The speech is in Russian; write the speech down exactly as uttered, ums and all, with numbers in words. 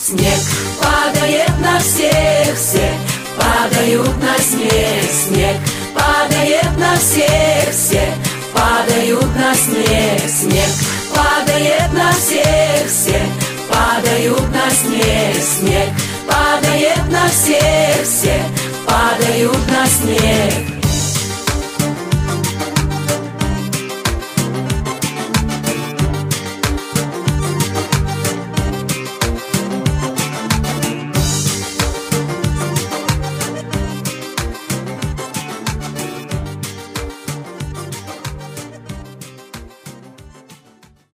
Снег падает на всех, все падают на снег. Снег падает на всех, все падают на снег. Снег падает на всех, все падают на снег. Снег падает на всех, все падают на снег.